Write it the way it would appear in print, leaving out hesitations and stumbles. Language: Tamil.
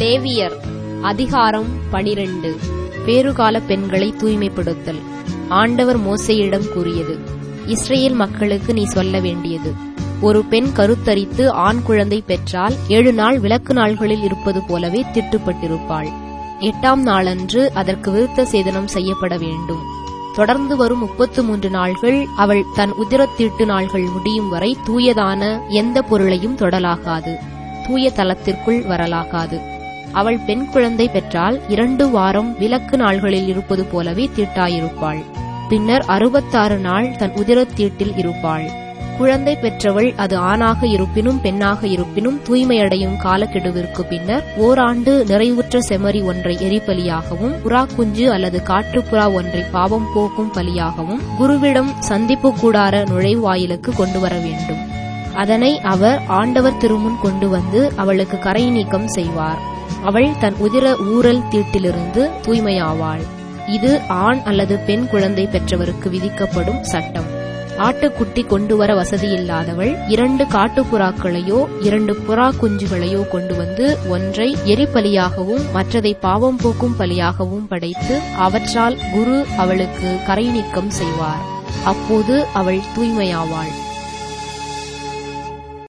லேவியர் அதிகாரம் 12. பேறுகால பெண்களை தூய்மைப்படுத்தல். ஆண்டவர் மோசேயிடம் கூறியது: இஸ்ரேல் மக்களுக்கு நீ சொல்ல வேண்டியது: ஒரு பெண் கருத்தரித்து ஆண் குழந்தை பெற்றால் 7 நாள் விலக்கு நாள்களில் இருப்பது போலவே திட்டுப்பட்டிருப்பாள். 8ஆம் நாளன்று அதற்கு விருத்த சேதனம் செய்யப்பட வேண்டும். தொடர்ந்து வரும் 33 நாள்கள் அவள் தன் உதிரத்தீட்டு நாள்கள் முடியும் வரை தூயதான எந்த பொருளையும் தொடலாகாது, தூய தலத்திற்குள் வரலாகாது. அவள் பெண் குழந்தை பெற்றால் 2 வாரம் விலக்கு நாள்களில் இருப்பது போலவே தீட்டாயிருப்பாள். பின்னர் 66 நாள் தன் உதிரத்தீட்டில் இருப்பாள். குழந்தை பெற்றவள் அது ஆணாக இருப்பினும் பெண்ணாக இருப்பினும் தூய்மையடையும் காலக்கெடுவிற்கு பின்னர் ஓராண்டு நிறைவுற்ற செம்மறி ஒன்றை எரிபலியாகவும், புறா குஞ்சு அல்லது காட்டுப்புறா ஒன்றை பாவம் போக்கும் பலியாகவும் குருவிடம் சந்திப்பு கூடார நுழைவாயிலுக்கு கொண்டு வர வேண்டும். அதனை அவர் ஆண்டவர் திருமுன் கொண்டு வந்து அவளுக்கு கறை நீக்கம் செய்வார். அவள் தன் உதிர ஊரல் தீட்டிலிருந்து தூய்மையாவாள். இது ஆண் அல்லது பெண் குழந்தை பெற்றவருக்கு விதிக்கப்படும் சட்டம். ஆட்டுக்குட்டி கொண்டு வர வசதியில்லாதவள் 2 காட்டுப்புறாக்களையோ 2 புறா குஞ்சுகளையோ கொண்டு வந்து ஒன்றை எரிபலியாகவும் மற்றதை பாவம் போக்கும் பலியாகவும் படைத்து அவற்றால் குரு அவளுக்கு கறை நீக்கம் செய்வார். அப்போது அவள் தூய்மையாவாள்.